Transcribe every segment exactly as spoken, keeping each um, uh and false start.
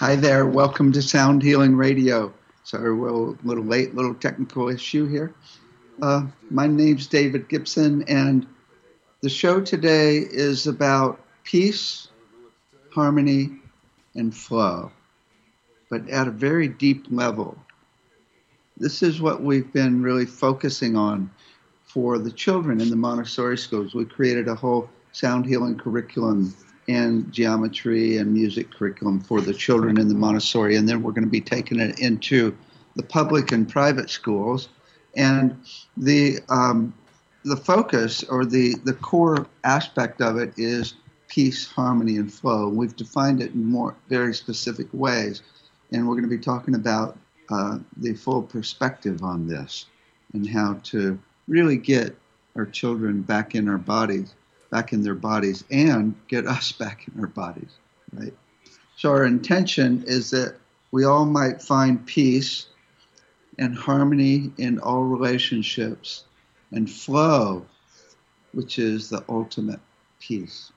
Hi there. Welcome to Sound Healing Radio. Sorry, we're a little late, little technical issue here. Uh, my name's David Gibson, and the show today is about peace, harmony, and flow, but at a very deep level. This is what we've been really focusing on for the children in the Montessori schools. We created a whole sound healing curriculum and geometry and music curriculum for the children in the Montessori, and then we're going to be taking it into the public and private schools. And the um, the focus or the, the core aspect of it is peace, harmony, and flow. We've defined it in more very specific ways, and we're going to be talking about uh, the full perspective on this and how to really get our children back in our bodies. back in their bodies and get us back in our bodies, right? So our intention is that we all might find peace and harmony in all relationships and flow, which is the ultimate peace.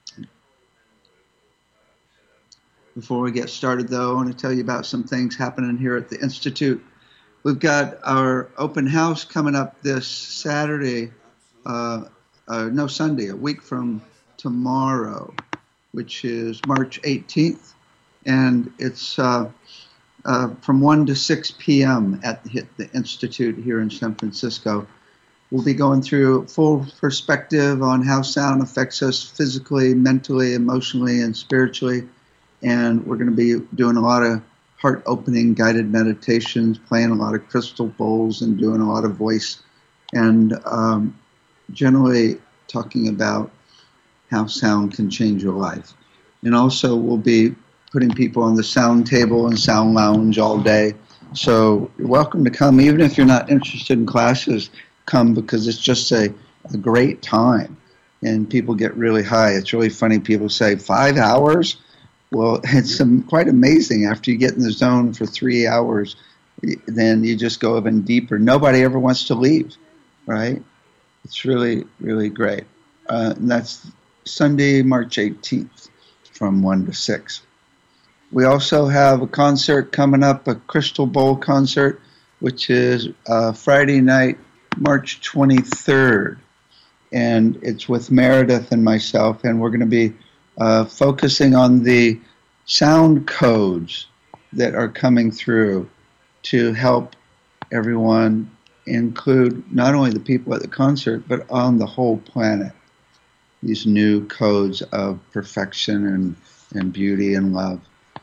Before we get started, though, I want to tell you about some things happening here at the Institute. We've got our open house coming up this Saturday, uh, Uh, no, Sunday, a week from tomorrow, which is March eighteenth, and it's uh, uh, from one to six p.m. at the, the Institute here in San Francisco. We'll be going through full perspective on how sound affects us physically, mentally, emotionally, and spiritually, and we're going to be doing a lot of heart-opening guided meditations, playing a lot of crystal bowls, and doing a lot of voice, and um, generally talking about how sound can change your life. And also we'll be putting people on the sound table and sound lounge all day. So you're welcome to come. Even if you're not interested in classes, come, because it's just a, a great time. And people get really high. It's really funny. People say, five hours? Well, it's um, quite amazing. After you get in the zone for three hours, then you just go even deeper. Nobody ever wants to leave, right? It's really, really great. Uh, and that's Sunday, March eighteenth from one to six. We also have a concert coming up, a Crystal Bowl concert, which is uh, Friday night, March twenty-third. And it's with Meredith and myself, and we're going to be uh, focusing on the sound codes that are coming through to help everyone include not only the people at the concert, but on the whole planet, these new codes of perfection and, and beauty and love.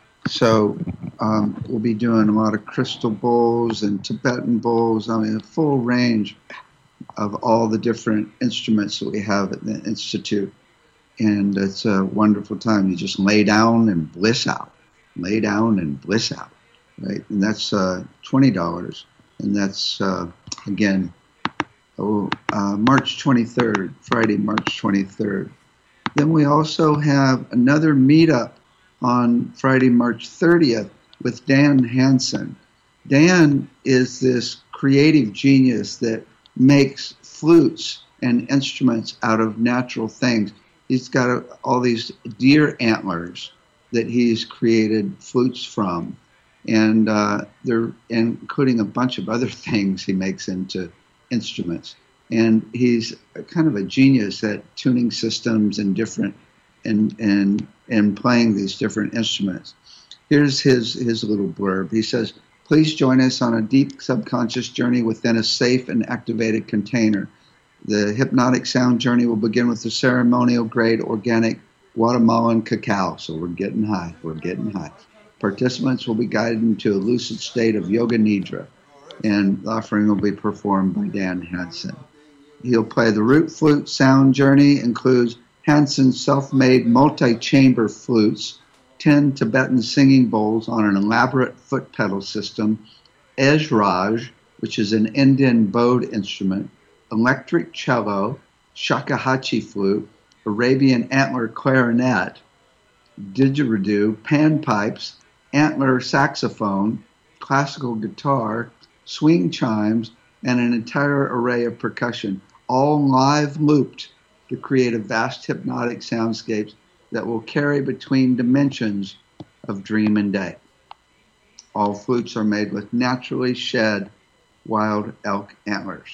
So um, we'll be doing a lot of crystal bowls and Tibetan bowls, I mean, a full range of all the different instruments that we have at the Institute. And it's a wonderful time. You just lay down and bliss out. Lay down and bliss out, right? And that's uh, twenty dollars. And that's, uh, again, oh, uh, March twenty-third, Friday, March twenty-third. Then we also have another meetup on Friday, March thirtieth with Dan Hansen. Dan is this creative genius that makes flutes and instruments out of natural things. He's got a, all these deer antlers that he's created flutes from. And uh, they're including a bunch of other things he makes into instruments. And he's kind of a genius at tuning systems and different and and and playing these different instruments. Here's his his little blurb. He says, "Please join us on a deep subconscious journey within a safe and activated container. The hypnotic sound journey will begin with the ceremonial grade organic Guatemalan cacao." So we're getting high. We're getting high. Participants will be guided into a lucid state of yoga nidra, and the offering will be performed by Dan Hansen. He'll play the root flute. Sound journey includes Hansen's self-made multi-chamber flutes, ten Tibetan singing bowls on an elaborate foot pedal system, Ejraj, which is an Indian bowed instrument, electric cello, shakuhachi flute, Arabian antler clarinet, didgeridoo, panpipes, antler saxophone, classical guitar, swing chimes, and an entire array of percussion, all live looped to create a vast hypnotic soundscapes that will carry between dimensions of Dream and Day. All flutes are made with naturally shed wild elk antlers.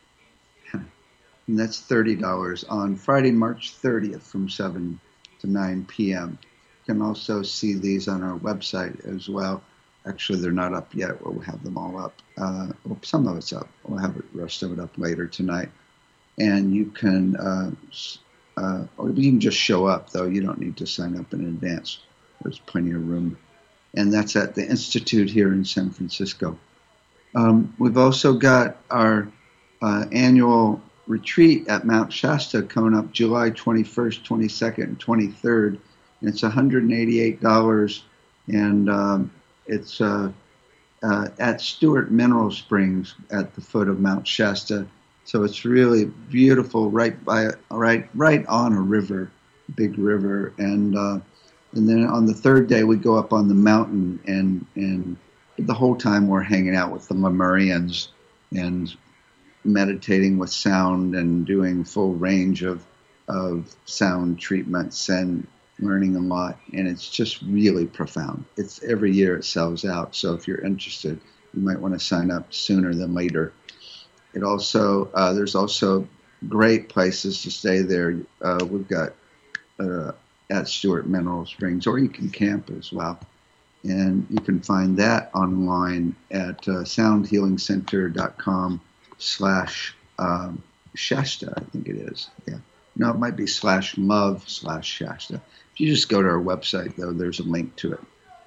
And that's thirty dollars on Friday, March thirtieth from seven to nine p.m. You can also see these on our website as well. Actually, they're not up yet. We'll have them all up. Uh, well, some of it's up. We'll have the rest of it up later tonight. And you can, uh, uh, or you can just show up, though. You don't need to sign up in advance. There's plenty of room. And that's at the Institute here in San Francisco. Um, we've also got our uh, annual retreat at Mount Shasta coming up July twenty-first, twenty-second, and twenty-third. And it's one hundred eighty-eight dollars, and um, it's uh, uh, at Stewart Mineral Springs at the foot of Mount Shasta. So it's really beautiful, right by, right, right on a river, big river. And uh, and then on the third day we go up on the mountain, and and the whole time we're hanging out with the Lemurians and meditating with sound and doing full range of of sound treatments and learning a lot. And it's just really profound. It's every year it sells out. So if you're interested, you might want to sign up sooner than later. It also uh, there's also great places to stay there. Uh, we've got uh, at Stewart Mineral Springs, or you can camp as well. And you can find that online at uh, soundhealingcenter.com slash um, Shasta, I think it is. Yeah. No, it might be slash love slash Shasta. If you just go to our website, though, there's a link to it.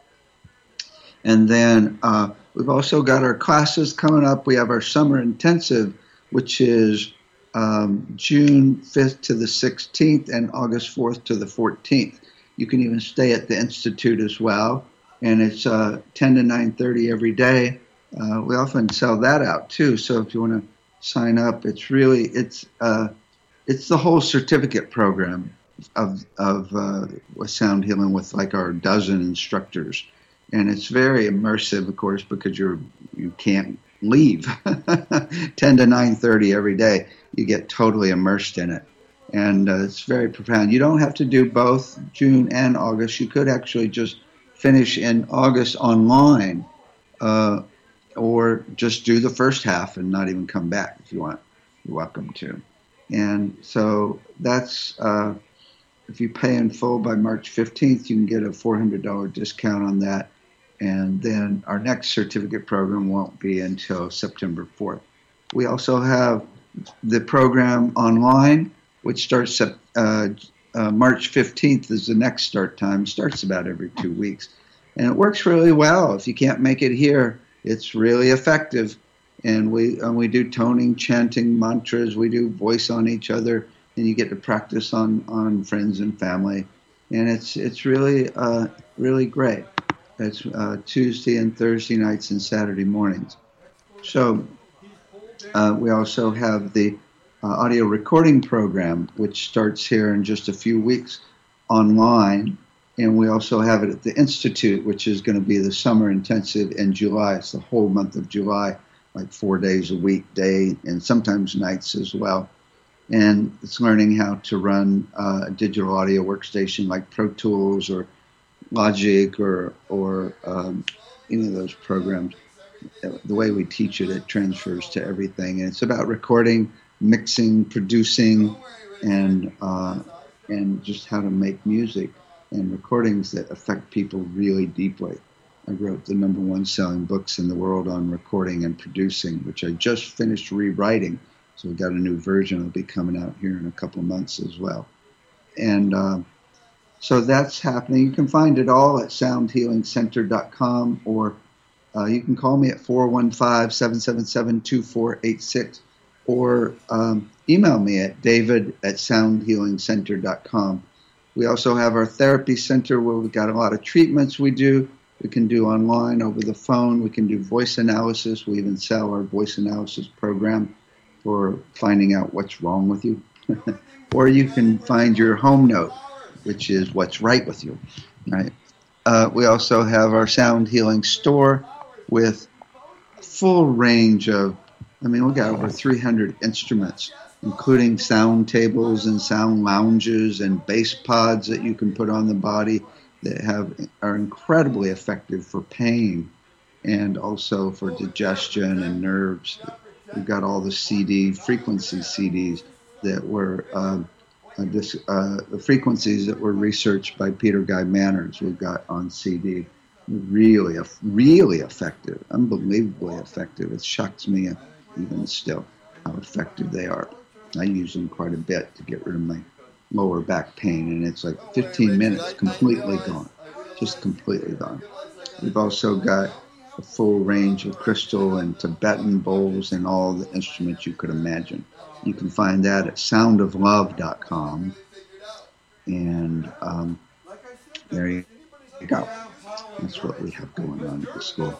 And then uh, we've also got our classes coming up. We have our summer intensive, which is um, June fifth to the sixteenth and August fourth to the fourteenth. You can even stay at the Institute as well. And it's uh, ten to nine thirty every day. Uh, we often sell that out too. So if you want to sign up, it's really it's uh, it's the whole certificate program of of uh, with sound healing with like our dozen instructors, and it's very immersive, of course, because you're you can't leave. ten to nine thirty every day, you get totally immersed in it, and uh, it's very profound. You don't have to do both June and August. You could actually just finish in August online, uh, or just do the first half and not even come back if you want. You're welcome to. And so that's, uh, if you pay in full by March fifteenth, you can get a four hundred dollars discount on that. And then our next certificate program won't be until September fourth. We also have the program online, which starts at uh, Uh, March fifteenth is the next start time. It starts about every two weeks. And it works really well. If you can't make it here, it's really effective. And we and we do toning, chanting, mantras. We do voice on each other, and you get to practice on, on friends and family. And it's it's really, uh, really great. It's uh, Tuesday and Thursday nights and Saturday mornings. So uh, we also have the Uh, audio recording program, which starts here in just a few weeks online. And we also have it at the Institute, which is going to be the summer intensive in July. It's the whole month of July, like four days a week, day, and sometimes nights as well. And it's learning how to run uh, a digital audio workstation like Pro Tools or Logic or, or um, any of those programs. The way we teach it, it transfers to everything. And it's about recording, mixing, producing, and uh, and just how to make music and recordings that affect people really deeply. I wrote the number one selling books in the world on recording and producing, which I just finished rewriting. So we got a new version that'll be coming out here in a couple of months as well. And uh, so that's happening. You can find it all at sound healing center dot com, or uh, you can call me at four one five, seven seven seven, two four eight six. Or um, email me at david at sound healing center dot com. We also have our therapy center where we've got a lot of treatments we do. We can do online, over the phone. We can do voice analysis. We even sell our voice analysis program for finding out what's wrong with you. Or you can find your home note, which is what's right with you. Right? Uh, we also have our sound healing store with a full range of I mean, we got over three hundred instruments, including sound tables and sound lounges and bass pods that you can put on the body, that have are incredibly effective for pain and also for digestion and nerves. We've got all the C D frequency C Ds that were uh, uh, this, uh, the frequencies that were researched by Peter Guy Manners. We've got on C D. Really, really effective, unbelievably effective. It shocks me even still how effective they are. I use them quite a bit to get rid of my lower back pain, and it's like fifteen minutes, completely gone, just completely gone. We've also got a full range of crystal and Tibetan bowls and all the instruments you could imagine. You can find that at sound of love dot com, and um, there you go. That's what we have going on at the school.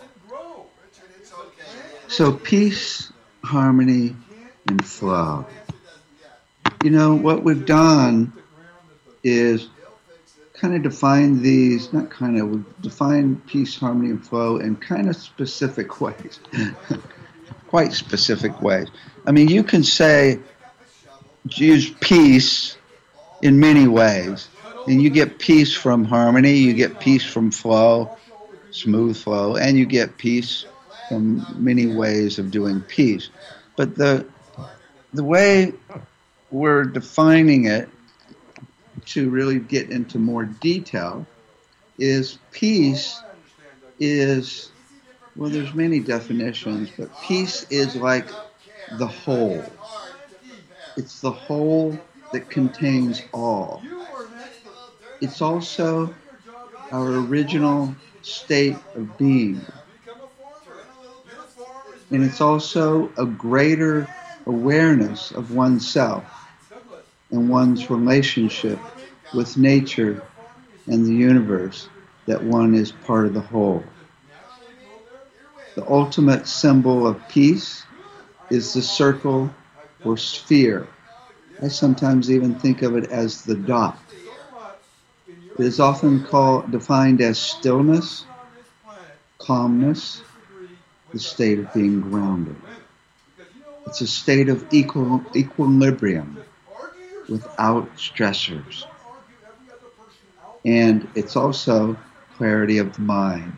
So peace, harmony, and flow. You know, what we've done is kind of define these, not kind of, we've defined peace, harmony, and flow in kind of specific ways. Quite specific ways. I mean, you can say, use peace in many ways. And you get peace from harmony, you get peace from flow, smooth flow, and you get peace from many ways of doing peace. But the the way we're defining it to really get into more detail is peace is, well, there's many definitions, but peace is like the whole. It's the whole that contains all. It's also our original state of being. And it's also a greater awareness of oneself and one's relationship with nature and the universe, that one is part of the whole. The ultimate symbol of peace is the circle or sphere. I sometimes even think of it as the dot. It is often called, defined as stillness, calmness, the state of being grounded. It's a state of equal, equilibrium without stressors. And it's also clarity of the mind.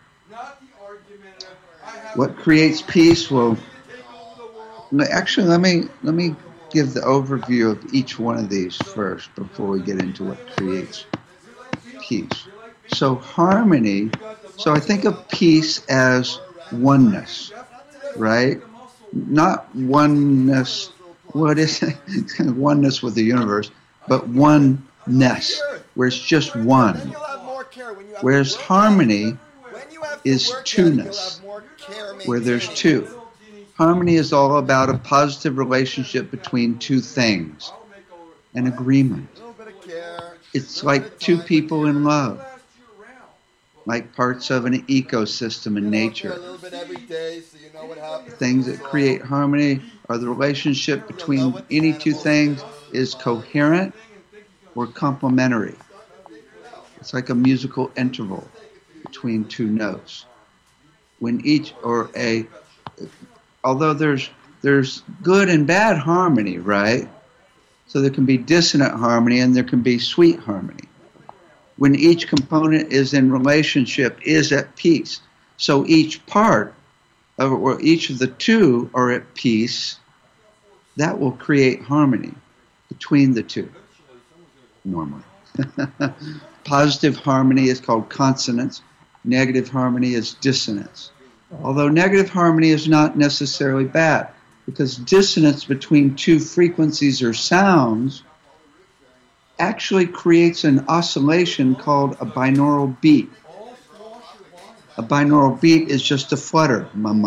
What creates peace? Well, actually, let me let me give the overview of each one of these first before we get into what creates peace. So harmony, so I think of peace as oneness, right? Not oneness, what is it? It's kind of oneness with the universe, but oneness, where it's just one. Whereas harmony is two-ness, where there's two. Harmony is all about a positive relationship between two things, an agreement. It's like two people in love, like parts of an ecosystem in nature. Things that create harmony are the relationship between any two things is coherent or complementary. It's like a musical interval between two notes. When each, or a, although there's there's good and bad harmony, right? So there can be dissonant harmony and there can be sweet harmony. When each component is in relationship, is at peace. So each part, of, or each of the two are at peace, that will create harmony between the two, normally. Positive harmony is called consonance. Negative harmony is dissonance. Although negative harmony is not necessarily bad, because dissonance between two frequencies or sounds actually creates an oscillation called a binaural beat. A binaural beat is just a flutter. And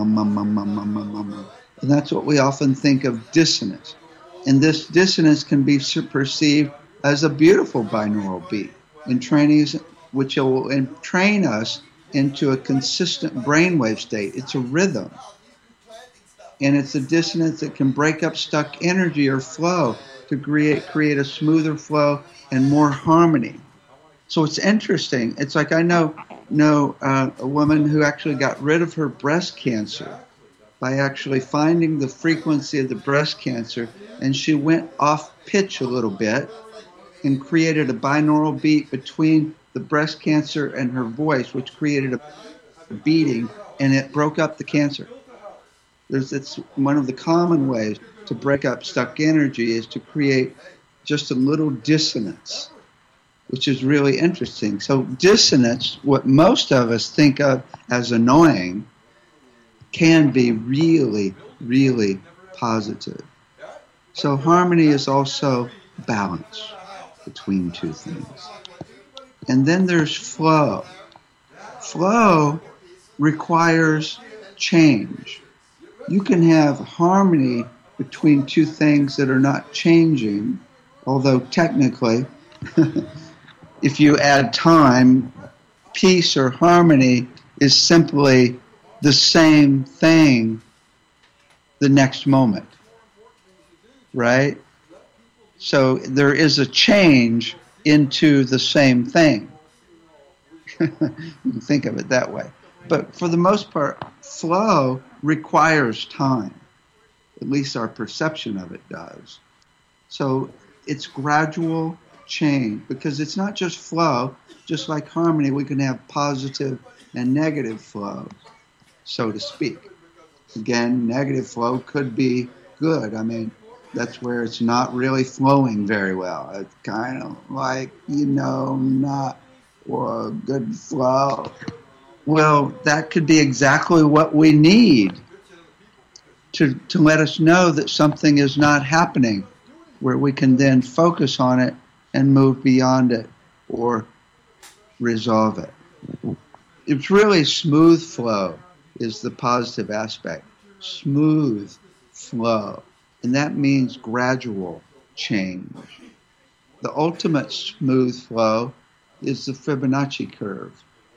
that's what we often think of dissonance. And this dissonance can be perceived as a beautiful binaural beat in trainings, which will train us into a consistent brainwave state. It's a rhythm. And it's a dissonance that can break up stuck energy or flow to create, create a smoother flow and more harmony. So it's interesting. It's like I know, know uh, a woman who actually got rid of her breast cancer by actually finding the frequency of the breast cancer, and she went off pitch a little bit and created a binaural beat between the breast cancer and her voice, which created a beating, and it broke up the cancer. There's, it's one of the common ways to break up stuck energy is to create just a little dissonance, which is really interesting. So dissonance, what most of us think of as annoying, can be really, really positive. So harmony is also balance between two things. And then there's flow. Flow requires change. You can have harmony between two things that are not changing, although technically, if you add time, peace or harmony is simply the same thing the next moment, right? So there is a change into the same thing. You can think of it that way. But for the most part, flow requires time. At least our perception of it does. So it's gradual change, because it's not just flow. Just like harmony, we can have positive and negative flow, so to speak. Again, negative flow could be good. I mean, that's where it's not really flowing very well. It's kind of like, you know, not a good flow. Well, that could be exactly what we need to, to let us know that something is not happening, where we can then focus on it and move beyond it or resolve it. It's really smooth flow is the positive aspect. Smooth flow. And that means gradual change. The ultimate smooth flow is the Fibonacci curve.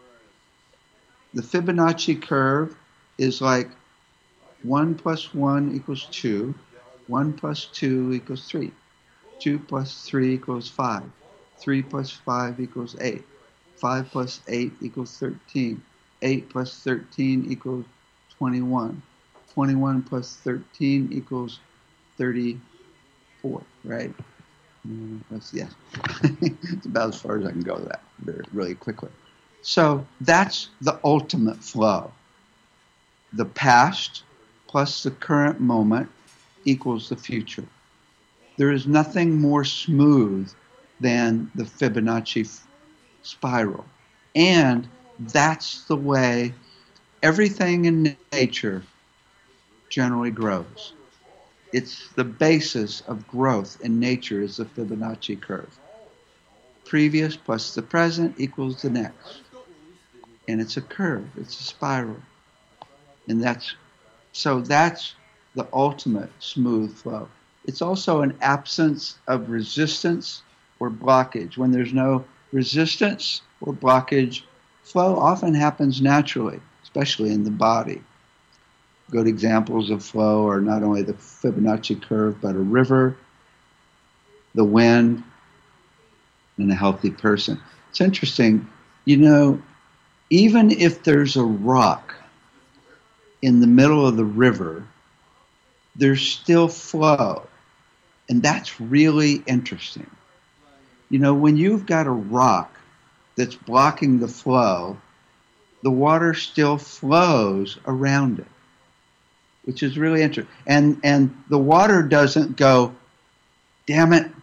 The Fibonacci curve is like one plus one equals two, one plus two equals three, two plus three equals five, three plus five equals eight, five plus eight equals thirteen, eight plus thirteen equals twenty-one, twenty-one plus thirteen equals thirty-four, right? Mm, that's, yes. It's about as far as I can go with that, very, really quickly. So that's the ultimate flow. The past plus the current moment equals the future. There is nothing more smooth than the Fibonacci spiral. And that's the way everything in nature generally grows. It's the basis of growth in nature is the Fibonacci curve. Previous plus the present equals the next. And it's a curve, it's a spiral. And that's, so that's the ultimate smooth flow. It's also an absence of resistance or blockage. When there's no resistance or blockage, flow often happens naturally, especially in the body. Good examples of flow are not only the Fibonacci curve, but a river, the wind, and a healthy person. It's interesting, you know, even if there's a rock in the middle of the river, there's still flow. And that's really interesting. You know, when you've got a rock that's blocking the flow, the water still flows around it, which is really interesting. And, and the water doesn't go, damn it,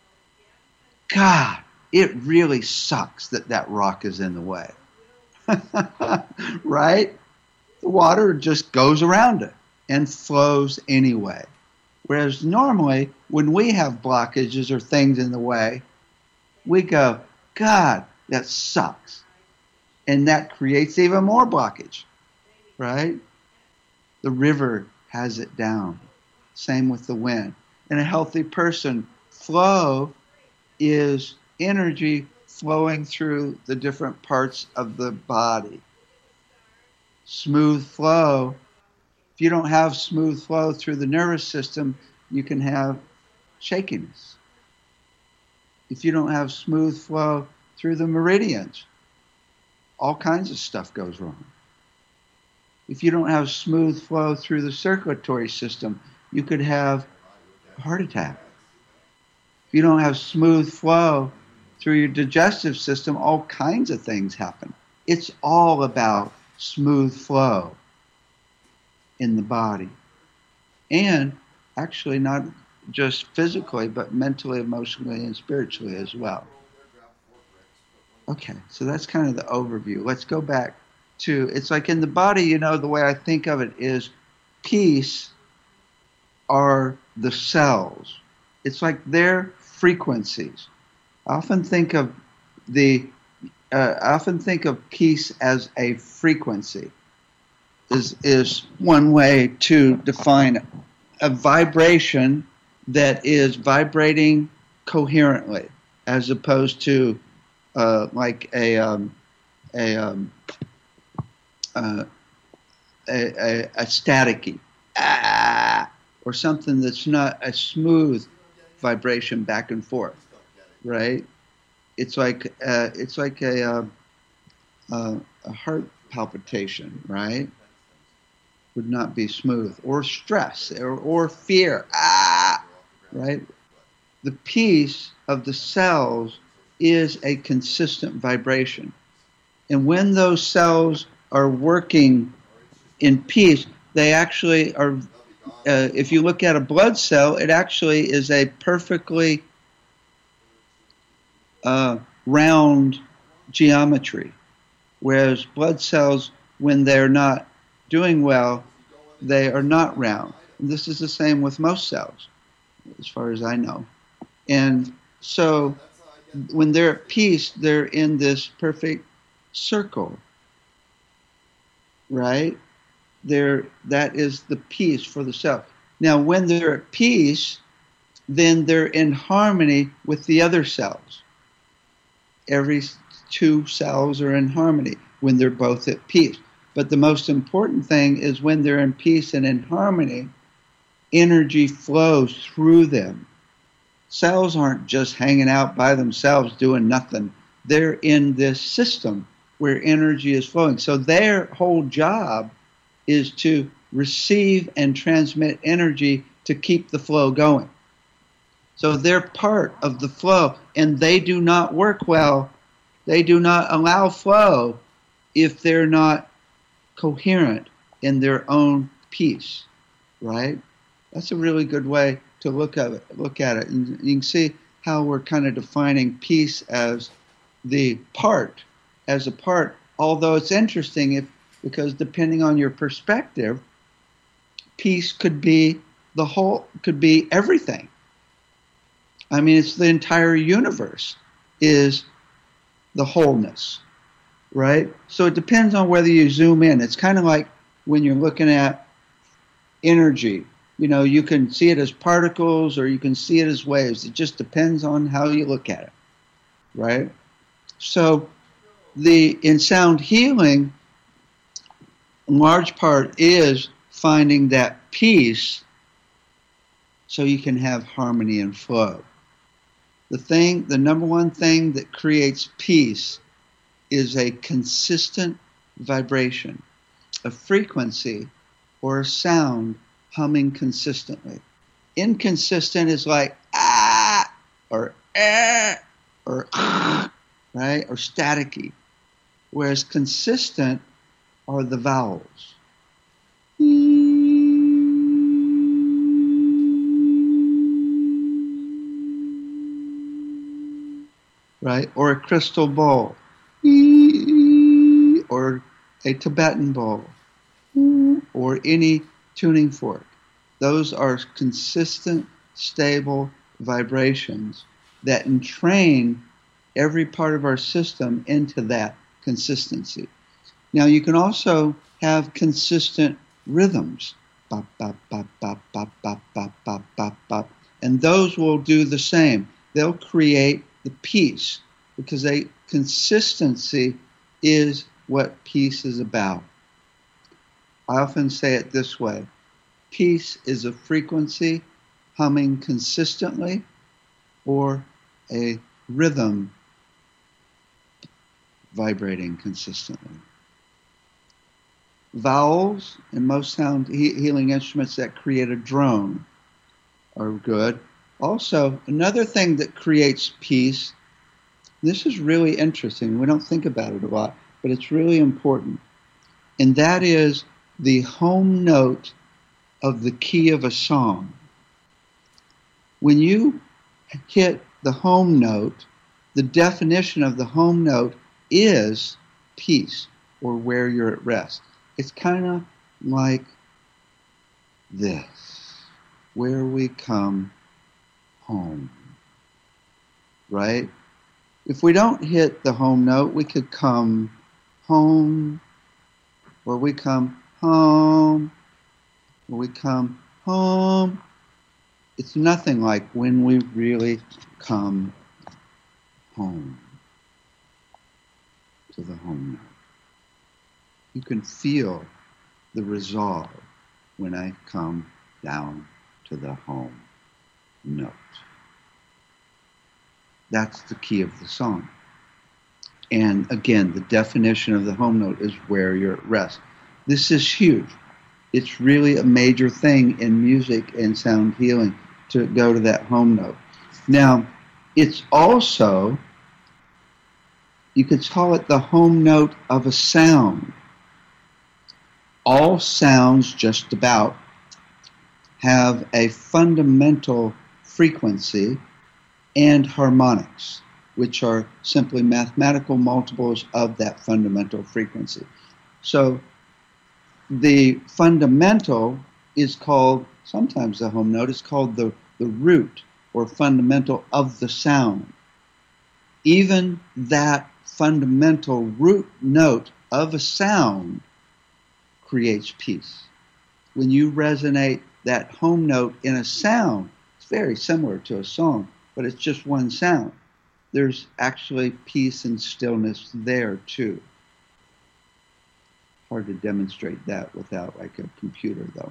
God, it really sucks that that rock is in the way. Right? The water just goes around it and flows anyway. Whereas normally, when we have blockages or things in the way, we go, God, that sucks. And that creates even more blockage, right? The river has it down. Same with the wind. In a healthy person, flow is energy flowing through the different parts of the body. Smooth flow, if you don't have smooth flow through the nervous system, you can have shakiness. If you don't have smooth flow through the meridians, all kinds of stuff goes wrong. If you don't have smooth flow through the circulatory system, you could have a heart attack. If you don't have smooth flow through your digestive system, all kinds of things happen. It's all about smooth flow in the body. And actually not just physically, but mentally, emotionally, and spiritually as well. Okay, so that's kind of the overview. Let's go back to, it's like in the body, you know, the way I think of it is peace are the cells. It's like their frequencies. I often think of the, uh, I often think of peace as a frequency. Is is one way to define a vibration that is vibrating coherently, as opposed to uh, like a um, a, um, uh, a, a a staticky ah, or something that's not a smooth vibration back and forth, right? It's like uh, it's like a uh, uh, a heart palpitation, right? Would not be smooth, or stress, or, or fear, ah, right? The peace of the cells is a consistent vibration. And when those cells are working in peace, they actually are, uh, if you look at a blood cell, it actually is a perfectly uh, round geometry. Whereas blood cells, when they're not doing well, they are not round. And this is the same with most cells, as far as I know. And so when they're at peace, they're in this perfect circle, right? They're, that is the peace for the cell. Now, when they're at peace, then they're in harmony with the other cells. Every two cells are in harmony when they're both at peace. But the most important thing is when they're in peace and in harmony, energy flows through them. Cells aren't just hanging out by themselves doing nothing. They're in this system where energy is flowing. So their whole job is to receive and transmit energy to keep the flow going. So they're part of the flow, and they do not work well. They do not allow flow if they're not coherent in their own peace, right? That's a really good way to look at it. Look at it, and you can see how we're kind of defining peace as the part, as a part. Although it's interesting, if because depending on your perspective, peace could be the whole, could be everything. I mean, it's the entire universe is the wholeness. Right? So it depends on whether you zoom in. It's kind of like when you're looking at energy. You know, you can see it as particles or you can see it as waves. It just depends on how you look at it. Right? So the in sound healing, in large part is finding that peace so you can have harmony and flow. The thing, the number one thing that creates peace is a consistent vibration, a frequency or a sound humming consistently. Inconsistent is like ah or eh or ah, right, or staticky, whereas consistent are the vowels. Right, or a crystal bowl. Or a Tibetan bowl, or any tuning fork. Those are consistent, stable vibrations that entrain every part of our system into that consistency. Now, you can also have consistent rhythms, bop, bop, bop, bop, bop, bop, bop, bop, bop, bop, and those will do the same. They'll create the peace because a consistency is what peace is about. I often say it this way. Peace is a frequency humming consistently or a rhythm vibrating consistently. Vowels in most sound he- healing instruments that create a drone are good. Also, another thing that creates peace This is really interesting. We don't think about it a lot, but it's really important. And that is the home note of the key of a song. When you hit the home note, the definition of the home note is peace, or where you're at rest. It's kind of like this, where we come home, right? If we don't hit the home note, we could come home, or we come home, or we come home. It's nothing like when we really come home to the home note. You can feel the resolve when I come down to the home note. That's the key of the song. And again, the definition of the home note is where you're at rest. This is huge. It's really a major thing in music and sound healing to go to that home note. Now, it's also, you could call it the home note of a sound. All sounds, just about, have a fundamental frequency and harmonics, which are simply mathematical multiples of that fundamental frequency. So the fundamental is called, sometimes the home note is called the, the root or fundamental of the sound. Even that fundamental root note of a sound creates peace. When you resonate that home note in a sound, it's very similar to a song, but it's just one sound. There's actually peace and stillness there too. Hard to demonstrate that without like a computer though.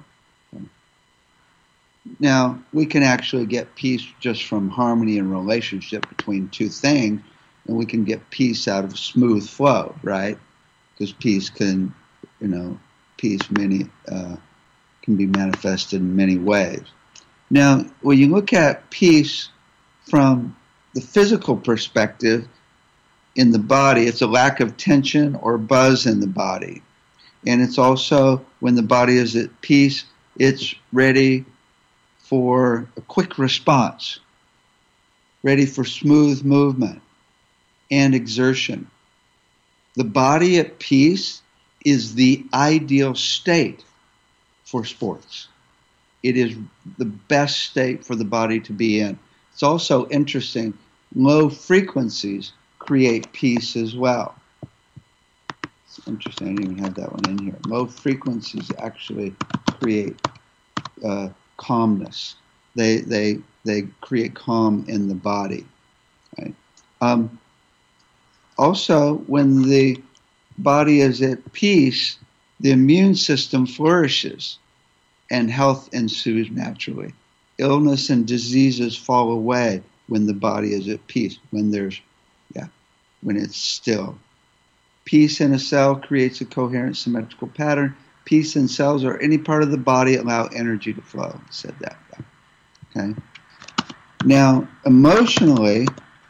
Now, we can actually get peace just from harmony and relationship between two things, and we can get peace out of smooth flow, right? Because peace can, you know, peace many uh, can be manifested in many ways. Now, when you look at peace from the physical perspective in the body, it's a lack of tension or buzz in the body. And it's also, when the body is at peace, it's ready for a quick response, ready for smooth movement and exertion. The body at peace is the ideal state for sports. It is the best state for the body to be in. It's also interesting, low frequencies create peace as well. It's interesting, I didn't even have that one in here. Low frequencies actually create uh, calmness. They they they create calm in the body. Right? Um, also, when the body is at peace, the immune system flourishes and health ensues naturally. Illness and diseases fall away when the body is at peace, when there's, yeah, when it's still. Peace in a cell creates a coherent symmetrical pattern. Peace in cells or any part of the body allow energy to flow. I said that. Okay. Now, emotionally,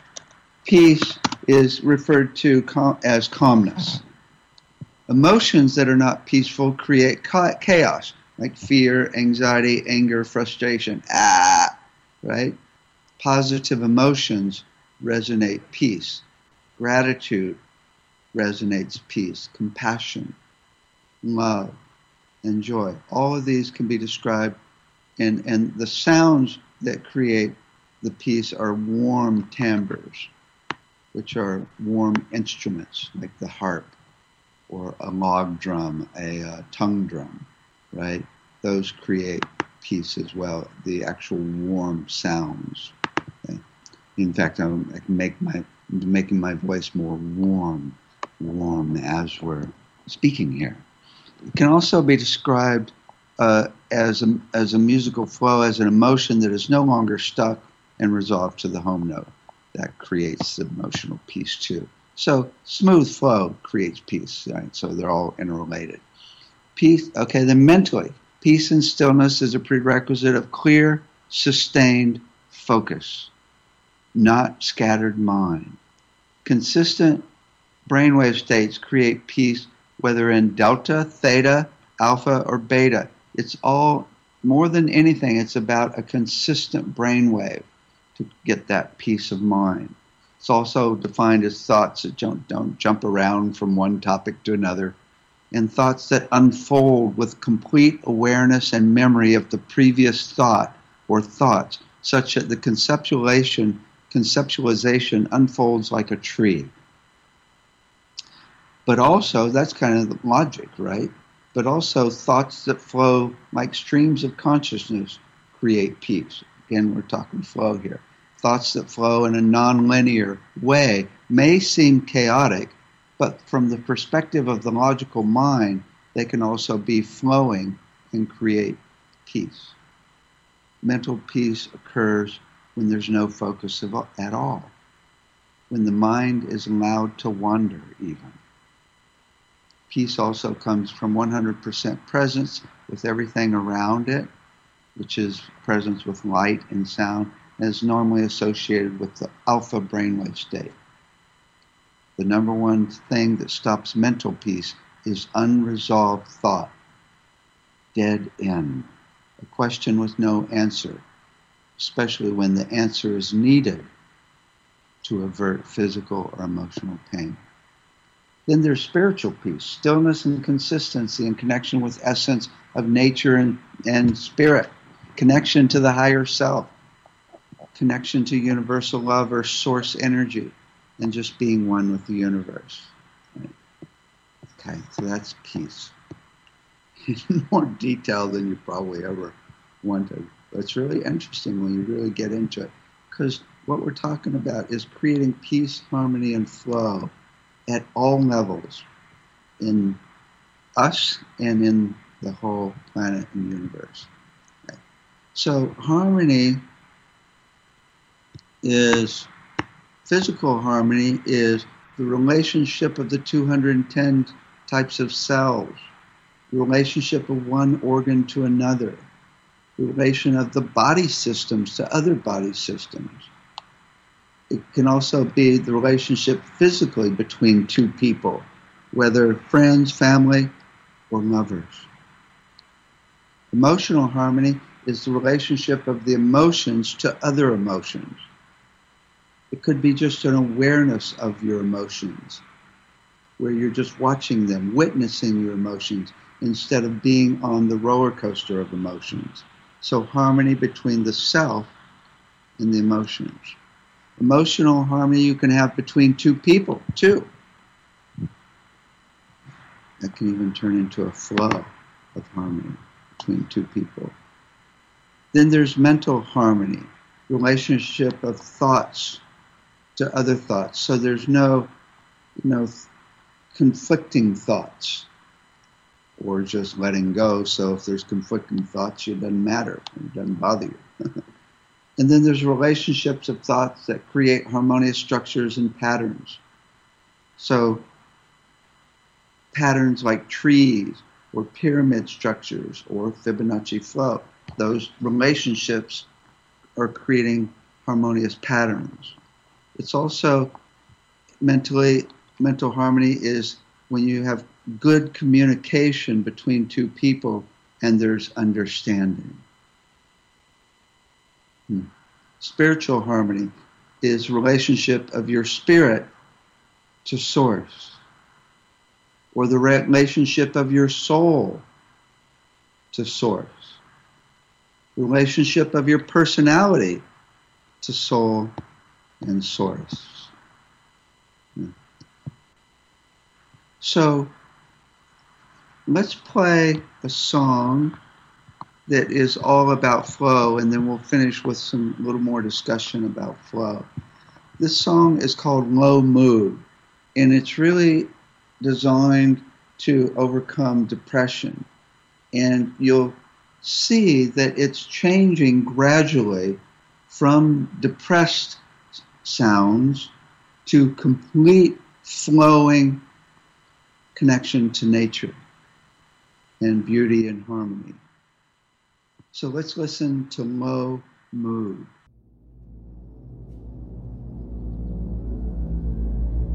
peace is referred to cal- as calmness. Emotions that are not peaceful create ca- chaos, like fear, anxiety, anger, frustration. Ah, right? Positive emotions resonate peace. Gratitude resonates peace. Compassion, love, and joy. All of these can be described, and, and the sounds that create the peace are warm timbres, which are warm instruments, like the harp, or a log drum, a uh, tongue drum, right? Those create peace as well, the actual warm sounds. Okay? In fact, I'm, I can make my, making my voice more warm, warm as we're speaking here. It can also be described uh, as, a, as a musical flow, as an emotion that is no longer stuck and resolved to the home note. That creates the emotional peace too. So smooth flow creates peace, right? So they're all interrelated. Peace, okay, then mentally, peace and stillness is a prerequisite of clear, sustained focus, not scattered mind. Consistent brainwave states create peace, whether in delta, theta, alpha, or beta. It's all, more than anything, it's about a consistent brainwave to get that peace of mind. It's also defined as thoughts that don't, don't jump around from one topic to another, and thoughts that unfold with complete awareness and memory of the previous thought or thoughts, such that the conceptualization, conceptualization unfolds like a tree. But also, that's kind of the logic, right? But also, thoughts that flow like streams of consciousness create peace. Again, we're talking flow here. Thoughts that flow in a nonlinear way may seem chaotic, but from the perspective of the logical mind, they can also be flowing and create peace. Mental peace occurs when there's no focus at all, when the mind is allowed to wander even. Peace also comes from one hundred percent presence with everything around it, which is presence with light and sound, and is normally associated with the alpha brainwave state. The number one thing that stops mental peace is unresolved thought, dead end, a question with no answer, especially when the answer is needed to avert physical or emotional pain. Then there's spiritual peace, stillness and consistency in connection with essence of nature and, and spirit, connection to the higher self, connection to universal love or source energy, and just being one with the universe. Right? Okay, so that's peace. In more detail than you probably ever wanted. But it's really interesting when you really get into it, because what we're talking about is creating peace, harmony, and flow at all levels in us and in the whole planet and universe. Okay. So harmony is, physical harmony is the relationship of the two hundred ten types of cells, the relationship of one organ to another, the relation of the body systems to other body systems. It can also be the relationship physically between two people, whether friends, family, or lovers. Emotional harmony is the relationship of the emotions to other emotions. It could be just an awareness of your emotions, where you're just watching them, witnessing your emotions, instead of being on the roller coaster of emotions. So harmony between the self and the emotions. Emotional harmony you can have between two people, too. That can even turn into a flow of harmony between two people. Then there's mental harmony, relationship of thoughts to other thoughts. So there's no, you know, conflicting thoughts, or just letting go. So if there's conflicting thoughts, it doesn't matter. It doesn't bother you. And then there's relationships of thoughts that create harmonious structures and patterns. So patterns like trees or pyramid structures or Fibonacci flow, those relationships are creating harmonious patterns. It's also mentally, mental harmony is when you have good communication between two people and there's understanding. Hmm. Spiritual harmony is relationship of your spirit to source, or the relationship of your soul to source, relationship of your personality to soul and source. Hmm. So let's play a song that is all about flow, and then we'll finish with some little more discussion about flow. This song is called Low Mood, and it's really designed to overcome depression. And you'll see that it's changing gradually from depressed sounds to complete flowing connection to nature and beauty and harmony. So let's listen to Low Mood.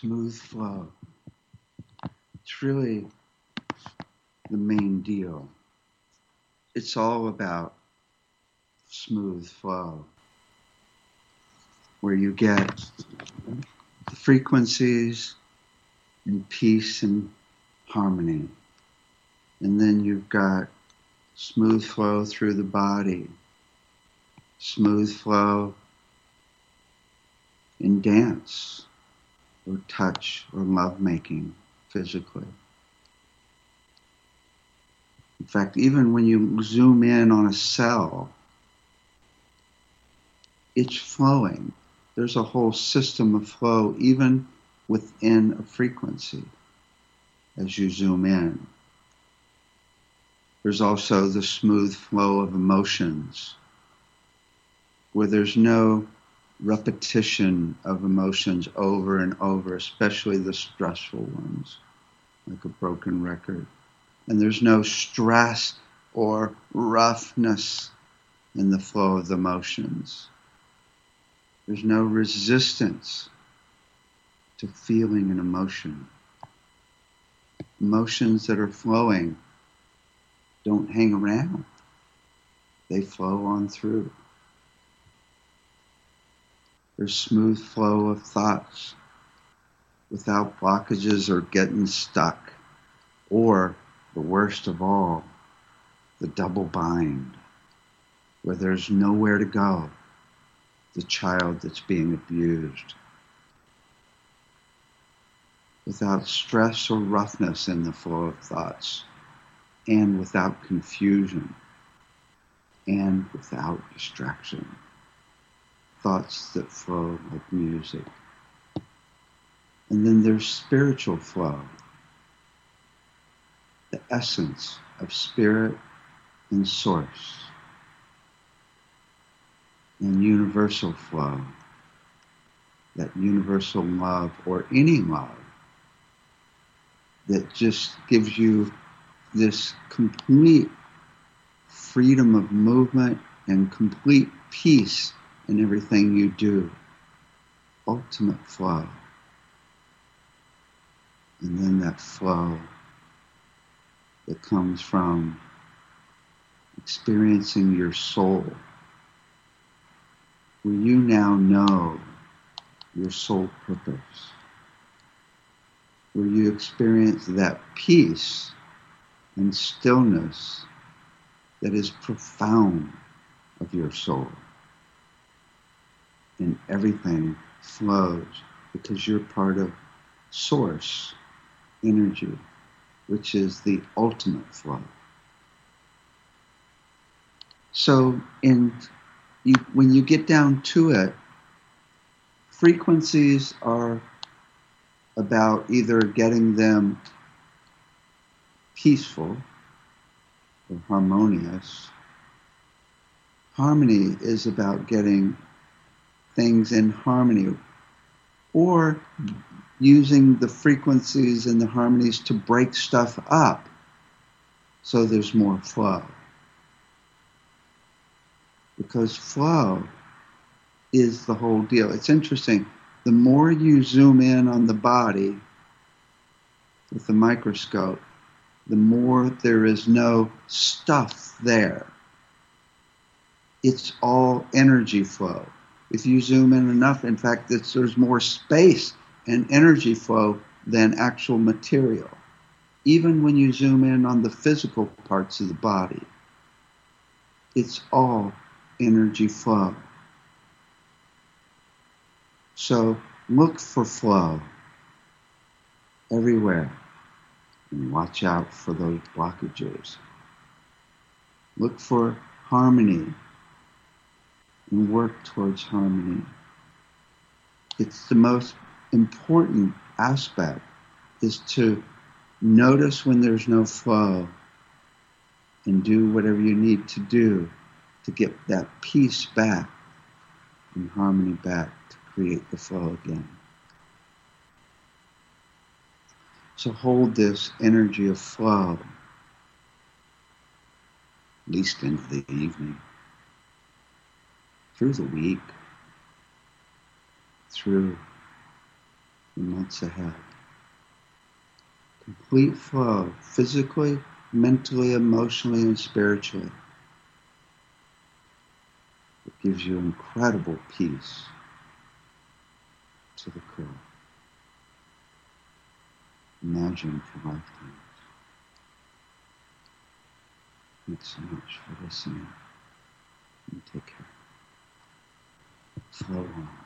smooth flow. It's really the main deal. It's all about smooth flow, where you get the frequencies and peace and harmony. And then you've got smooth flow through the body, smooth flow in dance or touch or lovemaking physically. In fact, even when you zoom in on a cell, it's flowing. There's a whole system of flow even within a frequency as you zoom in. There's also the smooth flow of emotions, where there's no repetition of emotions over and over, especially the stressful ones, like a broken record. And there's no stress or roughness in the flow of the emotions. There's no resistance to feeling an emotion. Emotions that are flowing don't hang around. They flow on through. There's smooth flow of thoughts without blockages or getting stuck. Or, the worst of all, the double bind, where there's nowhere to go, the child that's being abused. Without stress or roughness in the flow of thoughts, and without confusion, and without distraction. Thoughts that flow like music. And then there's spiritual flow, the essence of spirit and source, and universal flow, that universal love or any love that just gives you this complete freedom of movement and complete peace in everything you do. Ultimate flow. And then that flow that comes from experiencing your soul, where you now know your soul purpose, where you experience that peace and stillness that is profound of your soul. And everything flows because you're part of source energy, which is the ultimate flow. So in you, when you get down to it, frequencies are about either getting them peaceful or harmonious. Harmony is about getting things in harmony, or using the frequencies and the harmonies to break stuff up so there's more flow. Because flow is the whole deal. It's interesting. The more you zoom in on the body with the microscope, the more there is no stuff there. It's all energy flow. If you zoom in enough, in fact, it's, there's more space and energy flow than actual material. Even when you zoom in on the physical parts of the body, it's all energy flow. So look for flow everywhere and watch out for those blockages. Look for harmony and work towards harmony. It's the most important aspect, is to notice when there's no flow and do whatever you need to do to get that peace back and harmony back to create the flow again. So hold this energy of flow, at least into the evening, through the week, through the months ahead. Complete flow, physically, mentally, emotionally, and spiritually. It gives you incredible peace to the core. Imagine for lifetimes. Thanks so much for listening. And take care. Flow on.